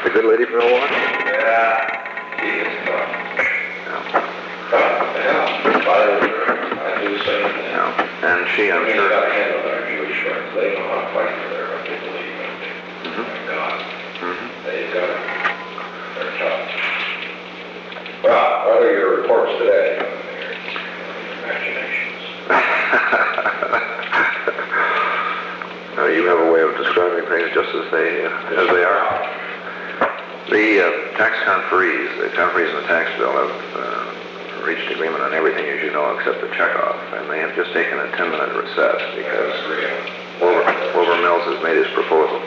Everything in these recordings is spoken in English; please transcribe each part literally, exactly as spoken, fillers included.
The good lady from Milwaukee? Yeah, she is tough. Yeah. Yeah, I, I do the same thing. Yeah. And she, I'm I mean, sure... you got to handle our Jewish friends. They know how to fight for their right, they believe in it. Mm-hmm. My God. Mm-hmm. They've got it. They're tough. Well, what are your reports today? Your imaginations. uh, you have a way of describing things just as they uh, as they are. The uh, tax conferees, the conferees in the tax bill have uh, reached agreement on everything, as you know, except the checkoff, and they have just taken a ten-minute recess because Wilbur, Wilbur Mills has made his proposal.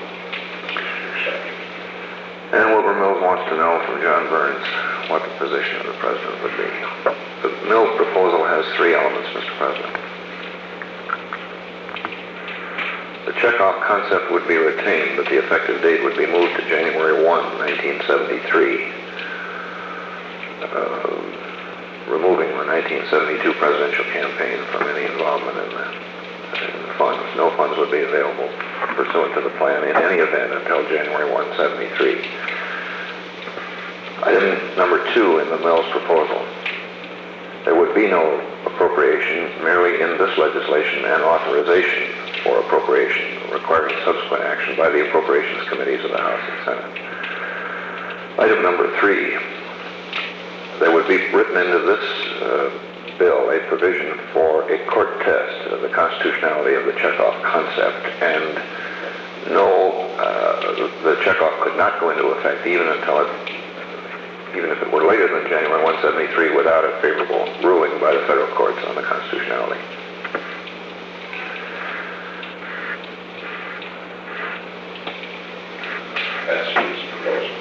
And Wilbur Mills wants to know from John Burns what the position of the president would be. The Mills proposal has three elements, Mister President. The checkoff concept would be retained, but the effective date would be moved to January first, nineteen seventy-three, uh, removing the nineteen seventy-two presidential campaign from any involvement in the, in the funds. No funds would be available pursuant to the plan in any event until January first, seventy-three. Item number two in the Mills proposal. There would be no appropriation, merely in this legislation an authorization for appropriation, requiring subsequent action by the appropriations committees of the House and Senate. Item number three. There would be written into this uh, bill a provision for a court test of the constitutionality of the checkoff concept, and no, uh, the checkoff could not go into effect even until it, even if it were later than January first, seventy-three, without a favorable ruling by the federal courts on the constitutionality. That's his proposal.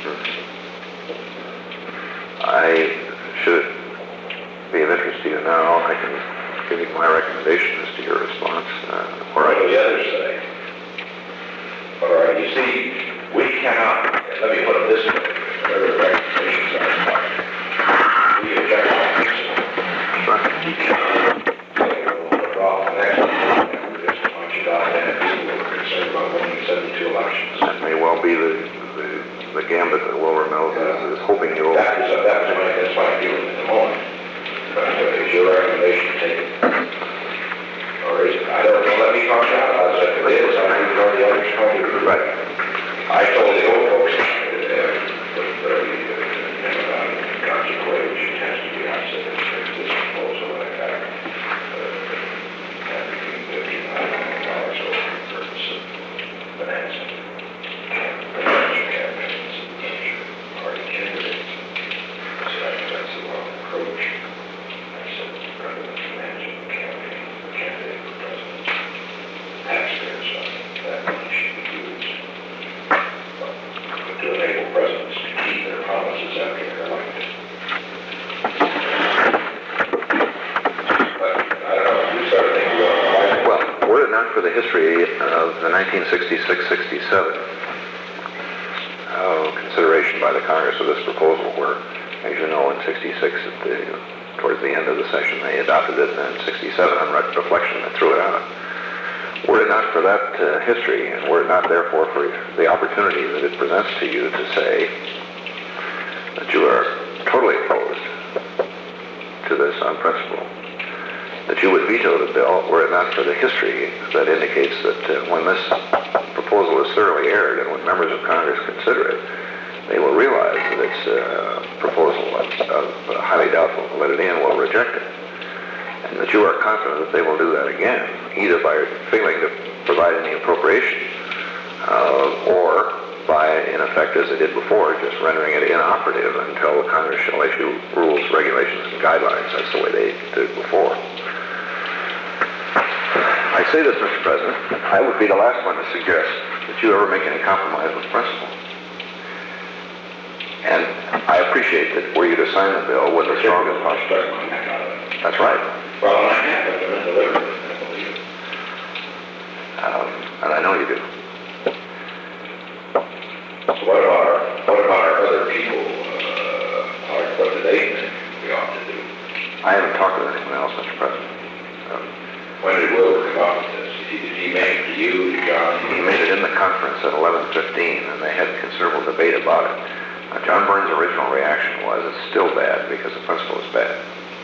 I should be of interest to you now. I can give you my recommendation as to your response. Uh, what do the others say? All right, you see, we cannot, let me put it this way, whatever the recommendations are, we object to this. Right. We cannot put it off the next one. We're just a bunch of goddamn people who are concerned about winning seventy-two elections. That may well be the, the, the gambit that Wilbur Mills Yeah. is, is hoping you will. That was, that was my, that's my feeling at the moment. But uh, is your recommendation taken? Or is it? I don't know. Let me talk about it. If it is, I don't know the other's point of view. Right. I told the old folks that uh, with very uh, consequence, which has to be, I said, this proposal like that, uh, and between fifty and nine million dollars over the purpose of financing presidential campaigns and presidential party candidates. I said, I think that's the wrong approach. I said, rather than financing the campaign, the candidate for president, taxpayers, that money should be used to enable presidents to keep their promises after they're elected. But I don't know, you started thinking about why. Well, were it not for the history of the nineteen sixty-six sixty-seven uh, consideration by the Congress of this proposal, where, as you know, in sixty-six, at the, towards the end of the session, they adopted it, and then in sixty-seven, on reflection, they threw it out. Were it not for that uh, history, and were it not, therefore, for the opportunity that it presents to you to say that you are totally opposed to this on principle, that you would veto the bill, were it not for the history that indicates that uh, when this proposal is thoroughly aired and when members of Congress consider it, they will realize that it's a proposal of, of highly doubtful validity and will reject it. And that you are confident that they will do that again, either by failing to provide any appropriation, uh, or by, in effect, as they did before, just rendering it inoperative until Congress shall issue rules, regulations, and guidelines. That's the way they did it before. I say this, Mister President, I would be the last one to suggest that you ever make any compromise with principle. And I appreciate that were you to sign the bill with the strongest possible. That's right. Well, I have, but they're delivered, I believe. Um, and I know you do. So what about our, what about our other people? Uh, what do they think we ought to do? I haven't talked with anyone else, Mister President. Um, When did Wilbur come up with this? Did he, did he make it to you, to John? He made it in the conference at eleven fifteen, and they had considerable debate about it. Uh, John Burns' original reaction was, it's still bad because the principle is bad.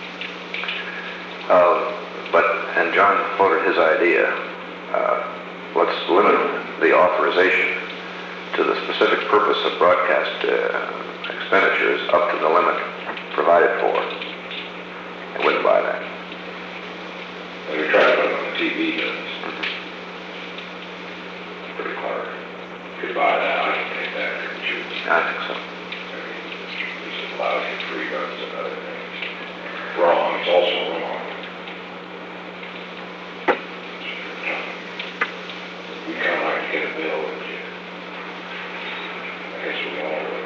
Uh, but, and John floated his idea, uh, let's limit the authorization to the specific purpose of broadcast uh, expenditures up to the limit provided for. I wouldn't buy that. Well, you're trying to put it on the T V, does pretty clever. You could buy that, I can take that, couldn't you? I think so. I mean, this is lousy free guns and other things. Wrong, it's also wrong. We kind of like to get a bill, wouldn't you? I guess we all would.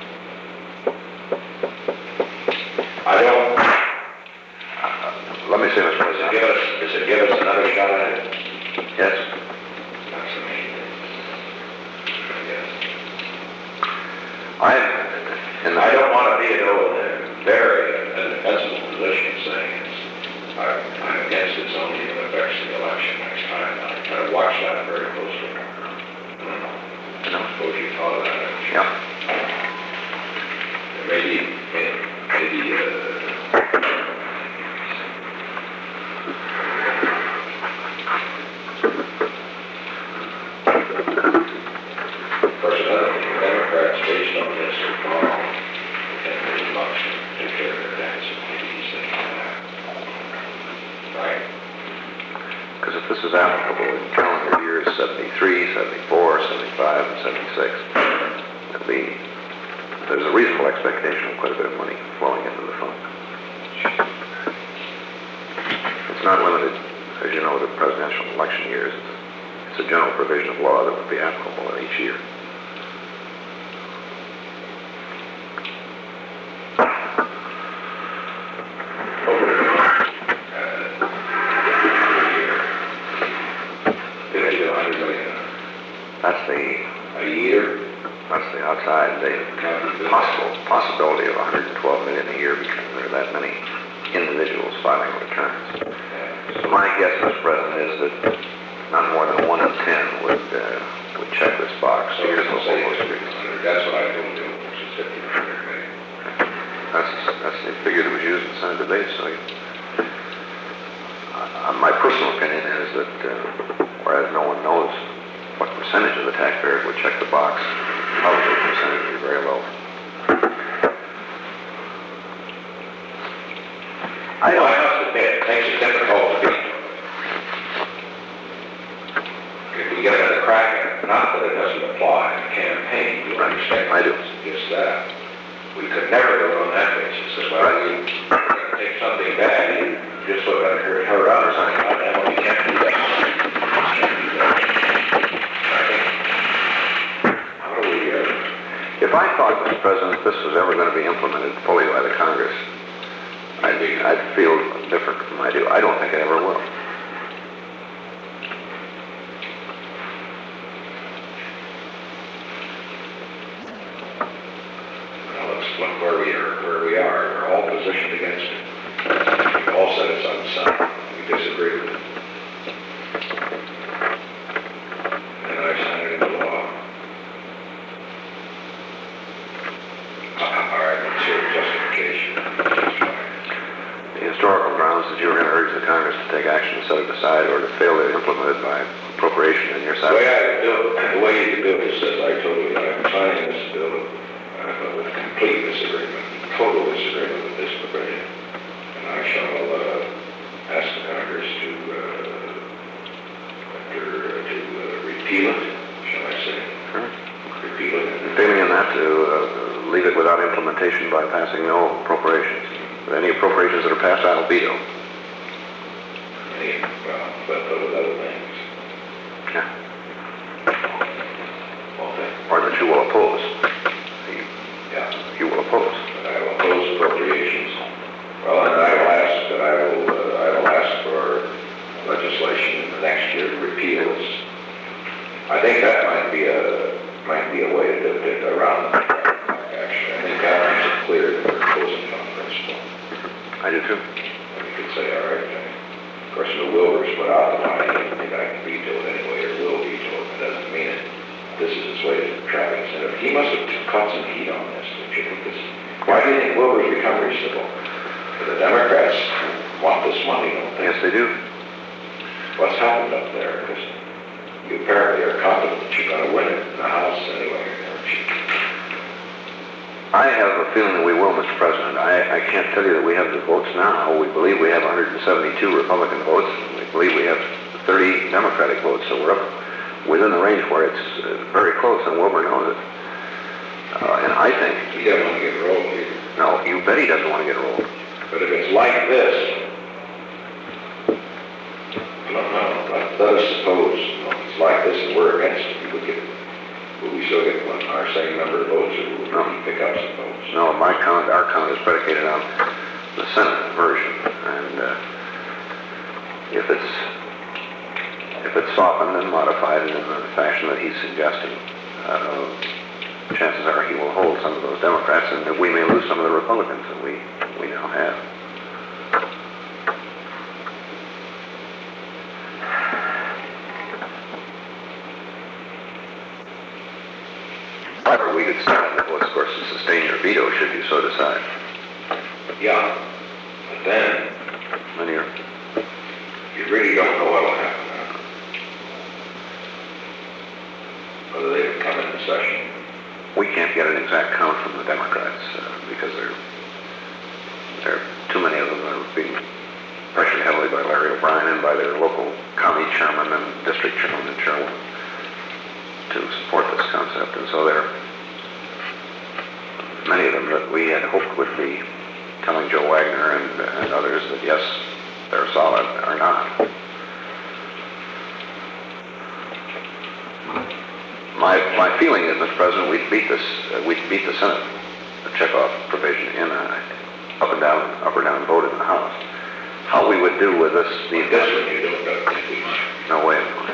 I don't, Let me say, Mister does it President. give us, does it give us another shot at it? Yes. That's the main thing. I guess. I, in the, I don't want to be in a very defensible position saying it's, I'm, I'm against it only if it affects the election next time. I try to watch that very closely. I don't know. you know, I suppose you thought of that. haven't you? yeah. Maybe, maybe, maybe, uh, of course, another thing, the Democrats, based on this, are wrong. And there's much to take care of their debts and maybe these things like that. Right? Because if this is applicable in calendar years seventy-three, seventy-four, seventy-five, and seventy-six, it'll be, there's a reasonable expectation of quite a bit of money flowing into the fund. It's not limited, as you know, to presidential election years. It's, it's a general provision of law that would be applicable in each year. fifty to a hundred million That's the, a year. that's the outside, the possible, possibility of one hundred twelve million a year because there are that many individuals filing returns. So my guess, Mister President, is that not more than one in ten would, uh, would check this box. So Here's it's what say we'll fifty do. to a hundred. That's what I told you, which is fifty to a hundred million. That's, that's the figure that was used in Senate debate, so you, uh, my personal opinion is that, uh, whereas no one knows what percentage of the taxpayers would check the box, probably the percentage would be very low. I know, I must admit, it makes it difficult to beat. If we get another crack at it, not that it doesn't apply in the campaign, you understand. I do. Just that. We could never go on that basis, as well, we take something bad, you just look at her, her others, and I know you can't do that. Can't do that. I think, how do we, uh, If I thought, Mister President, this was ever going to be implemented fully by the Congress, I'd, I'd feel different from I do. I don't think it ever will. well, let's look where we are, where we are, we're all positioned against it. We've all said it's unsound, we disagree with it. And I signed it into law. Uh, all right, let's hear the justification. The historical grounds that you were going to urge the Congress to take action to set it aside or to fail to implement it by appropriation in your The way side. I do it, the way you do it is that I told you that I'm signing this bill uh, with complete disagreement, total disagreement with this provision. And I shall uh, ask the Congress to, uh, to, to uh, repeal it, shall I say? Sure. Repeal it. And Failing in that, to uh, leave it without implementation by passing no appropriations. Any appropriations that are passed, I'll veto. any, well, but, but with other things. Yeah. Okay. Or that you will oppose. You, Yeah. you will oppose. And I will oppose appropriations. Well, and I will ask that I will, uh, I will ask for legislation next year to repeal this. I think that might be a, might be a way to do it around the track, actually. I think that makes it clear that we're opposing on principle. I do too. And you could say, all right, then. Of course, the Wilbur's put out the money, and think I can veto it anyway, or will veto it, that doesn't mean it. This is his way to trap incentive. He must have caught some heat on this, don't you think this? Why do you think Wilbur's become reasonable? The Democrats want this money, don't they? Yes, they do. What's happened up there? Because you apparently are confident that you're going to win it in the House anyway, aren't you? I have a feeling that we will, Mister President. I, I can't tell you that we have the votes now. We believe we have one hundred seventy-two Republican votes. We believe we have thirty Democratic votes, so we're up within the range where it's uh, very close, and Wilbur knows it. Uh, and I think... He doesn't want to get rolled either. No, you bet he doesn't want to get rolled. But if it's like this, I don't know, let, let us suppose, you know, if it's like this and we're against it, we would get, will we still get one, our same number of votes, or will we No. pick up some votes? No, my count, our count is predicated on the Senate version, and uh, if it's if it's softened and modified in the fashion that he's suggesting, uh, chances are he will hold some of those Democrats, and that we may lose some of the Republicans that we we now have. However, we could stand the votes, of course, to sustain your veto should you so decide. Yeah, but then, Then you're, you really don't know what will happen, huh? Whether they would come into session. we can't get an exact count from the Democrats uh, because there there are too many of them that are being pressured heavily by Larry O'Brien and by their local county chairman and district chairman in Sherwood to support this concept, and so there are many of them that we had hoped would be telling Joe Wagner and, and others that yes, they're solid, are not. My my feeling is, Mister President, we'd beat this uh, we'd beat the Senate the checkoff provision in a up and down up or down vote in the House. How we would do with this the This one you don't know, think we might. no way in mind.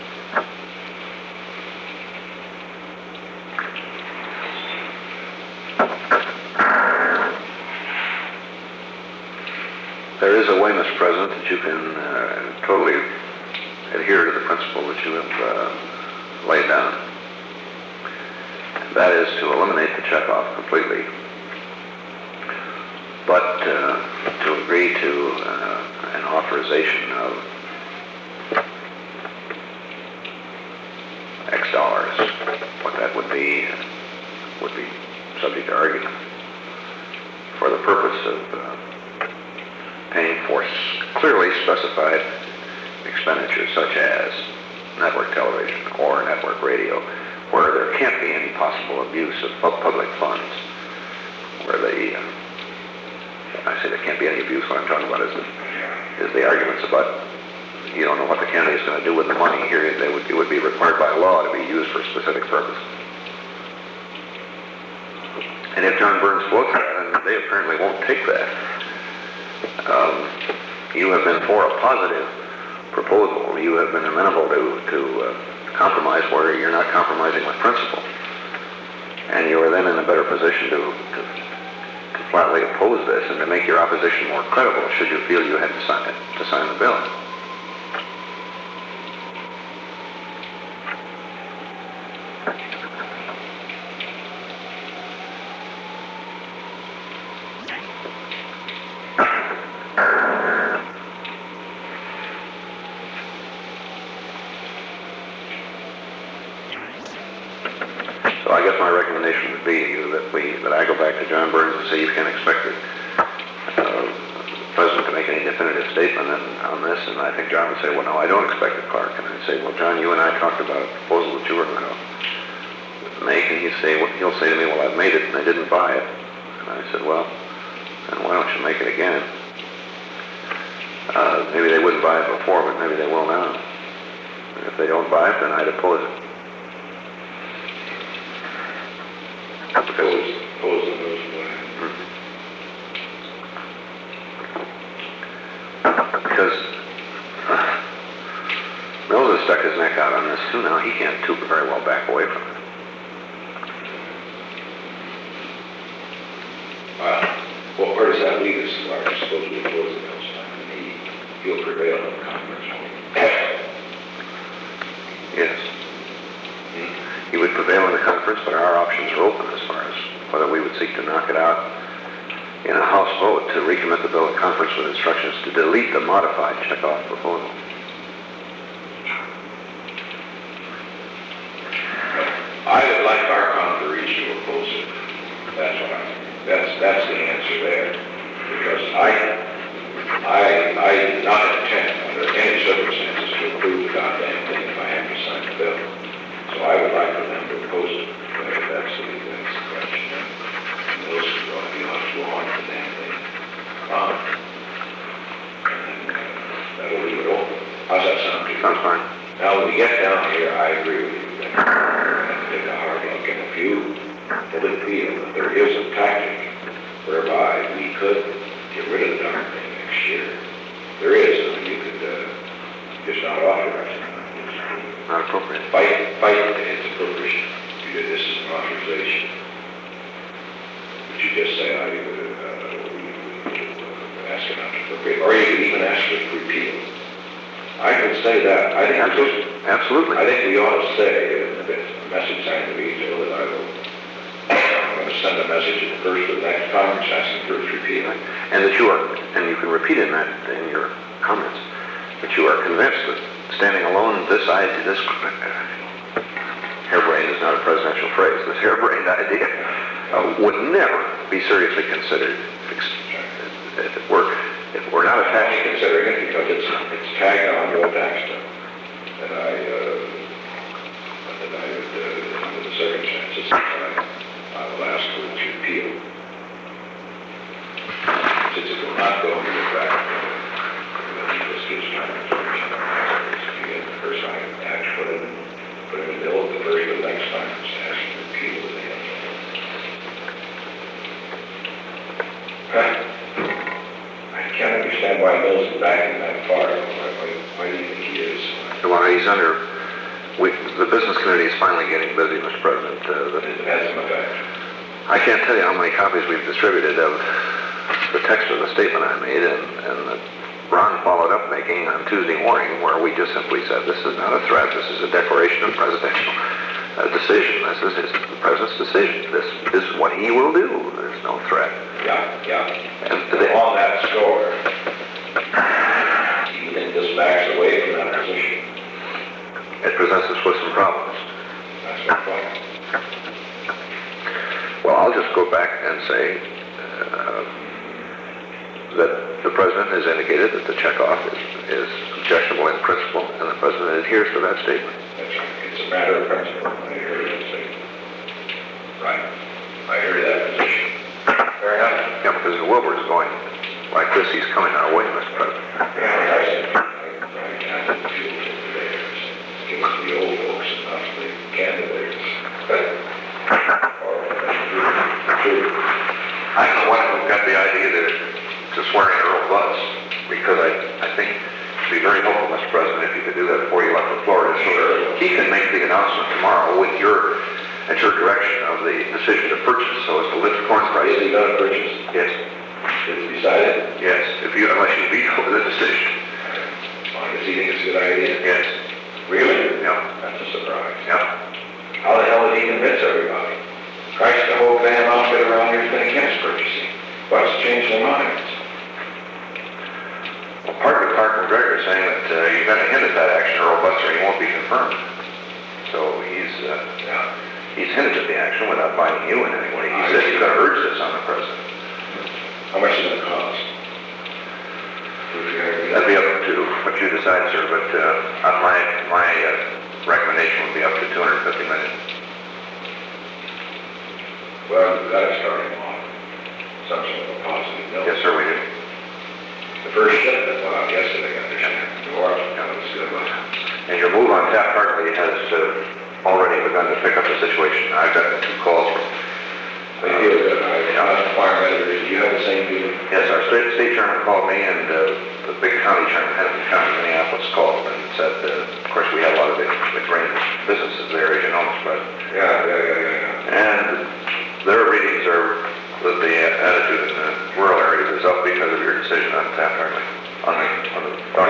There is a way, Mister President, that you can uh, totally adhere to the principle that you have uh, laid down. And that is to eliminate the checkoff completely, but uh, to agree to uh, an authorization of X dollars. What that would be would be subject to argument for the purpose of uh, paying for clearly specified expenditures such as network television or network radio, where there can't be any possible abuse of public funds, where the, uh, I say there can't be any abuse. What I'm talking about is the, is the arguments about you don't know what the county is going to do with the money. Here, they would, it would be required by law to be used for a specific purpose. And if John Burns floats that, and they apparently won't take that, Um, you have been for a positive proposal. You have been amenable to, to uh, compromise where you're not compromising with principle. And you are then in a better position to, to, to flatly oppose this and to make your opposition more credible should you feel you had to sign, it, to sign the bill. So I guess my recommendation would be to you that we that I go back to John Burns and say you can't expect the uh, president to make any definitive statement on this, and I think John would say, well, no, I don't expect it, Clark. And I'd say, well, John, you and I talked about a proposal that you were going to make, and he'd say, well, he'll say to me, well, I've made it and they didn't buy it. And I said, well, then why don't you make it again? Uh, maybe they wouldn't buy it before, but maybe they will now. And if they don't buy it, then I'd oppose it. Oppose, oppose the motion. Because uh, Mills has stuck his neck out on this too now. He can't too very well back away from it. Well, well, where does that leave us, Larry? Suppose we oppose the Mills. I mean, he, he'll prevail in the conference. Yes. He would prevail in the conference, but our options are open as far as whether we would seek to knock it out in a House vote to recommit the bill in conference with instructions to delete the modified checkoff proposal. I would like our conferees to oppose it. That's what I, that's, that's the answer there. Because I, I, I do not intend under any circumstances to approve the goddamn thing if I have to sign the bill. So I would like for them to oppose it. That's the, that's the question. And those who are going to be on to go on with the damn thing. Um, and uh, that'll leave it open. How's that sound to you? Sounds fine. Now, when we get down here, I agree with you. That we're going to take a hard look, and if you really feel that there is a tactic whereby we could get rid of the darn thing next year, there is, I mean, you could uh, just not authorize it. Not appropriate. Fight, fight its appropriation. You did this is an authorization. But you just say, I would uh, we, we, uh, ask it not to appropriate, or you could even ask for it to repeal. I could say that. I think Absolutely. Absolutely. I think we ought to say in the message signed to me, Joe, that I will, I'm going to send a message in the first of the next Congress asking for its repeal. And that you are, and you can repeat in that, in your comments, that you are convinced that standing alone, this idea, this uh, harebrained is not a presidential phrase, this harebrained idea uh, would never be seriously considered if it were, if we're not I'm attached. only considering it because it's, it's tagged on to a tax bill. And I, uh, that I would, uh, under the circumstances, I, I will ask for its repeal. Since it will not go into effect, uh, this gives time to again, the first time, act, put it, put it in the bill at the first of the next time, just ask for repeal of the end. I can't understand why Mills is backing that far. Why, why, why do you think he is? Well, he's under, we, the business committee is finally getting busy, Mister President. Uh, the, It has some effect. I can't tell you how many copies we've distributed of the text of the statement I made, and, and that Ron followed up making on Tuesday morning, where we just simply said, this is not a threat, this is a declaration of presidential uh, decision. This is his, the president's decision. This, this is what he will do. There's no threat. Yeah, yeah. And So on that score, you think this backs away from that position? it presents us with some problems. That's my point. Well, I'll just go back and say uh, that the president has indicated that the checkoff is, is objectionable in principle, and the president adheres to that statement. That's right. It's a matter of principle. I hear you say. Right. I hear that position. Fair enough. Yeah, because if Wilbur is going like this, he's coming our way, Mister President. Yeah, I see. I, I can't feel it today. Give us the old folks and not the candidates. I don't know what got the idea to, to swear in Earl Butz, because I, I think it'd be very helpful, Mister President, if you could do that before you left for Florida, so that he can make the announcement tomorrow with your, at your direction of the decision to purchase, so as to lift corn Is prices. he going to purchase? Yes, Is it decided? yes, if you, unless you veto the decision. Does he think it's a good idea? Yes, Really? yeah, That's a surprise. yeah. How the hell did he convince everybody? Christ, the whole damn outfit around here has been against purchasing. What's changed their minds? Well, part of Clark McGregor saying that uh, you're going to hint at that action, Earl Butz, or he won't be confirmed. So he's, uh, Yeah. he's hinted at the action without binding you in any way. He said he's going to urge this on the president. How much is it going to cost? That'd be up to what you decide, sir, but uh, on my, my uh, recommendation would be up to two hundred fifty million. Well, we've got to start him on some sort of a positive note. Yes, sir, we do. The first shipment went out yesterday, I understand. New Orleans, that was good, wasn't it? And your move on Taft-Hartley has uh, already begun to pick up the situation. I've gotten two calls from... They feel good. I asked the farm editor, do you have the same feeling? Yes, our state, state chairman called me, and uh, the big county chairman, Hennepin County, Minneapolis, called and said, uh, of course, we have a lot of the, the grain businesses there, as you know, Mister President. Yeah, yeah, yeah, yeah, yeah. And their readings are that the attitude in the rural areas is up because of your decision on Taft-Hartley, on the, on the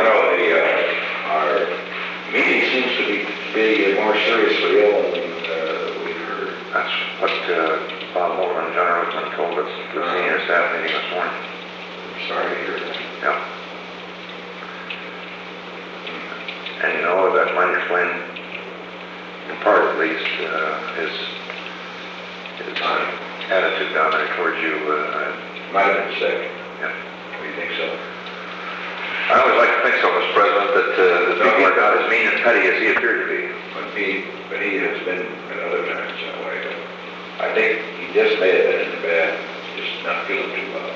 know, that might explain, in part at least, uh, his, his uh, attitude down there towards you. Uh, Might have been sick. yeah. Do you think so? I always like to think so, Mister President, that uh, the people are not as mean and petty as he appeared to be. But he, but he has been at other times that way. I think he just may have been in the bed, just not feeling too well.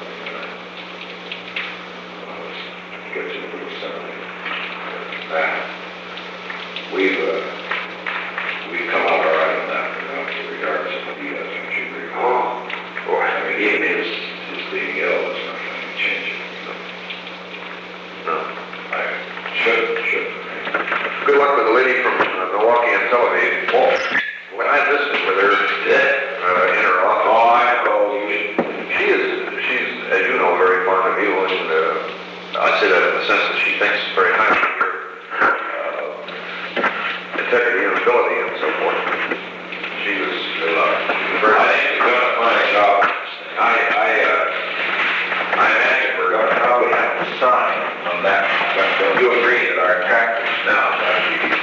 Gets him pretty suddenly. Uh, we've, uh, we've come out all right on that, you know, regardless of what he does, I'm sure. Oh, boy. I mean, even his, his being ill is not going to change it. No. I should, should. Good luck with the lady from uh, Milwaukee and Tel Aviv. Oh, when I visited with her uh, in her office, Oh, I know you should. she is, she's, as you know, very fond of you, and uh, I say that in the sense that she thinks very highly of your uh, integrity and ability and so forth. She was uh, very I think you're going to find a job. I, I, uh, I imagine we're going to probably have to sign on that. But you agree that our practice now, that we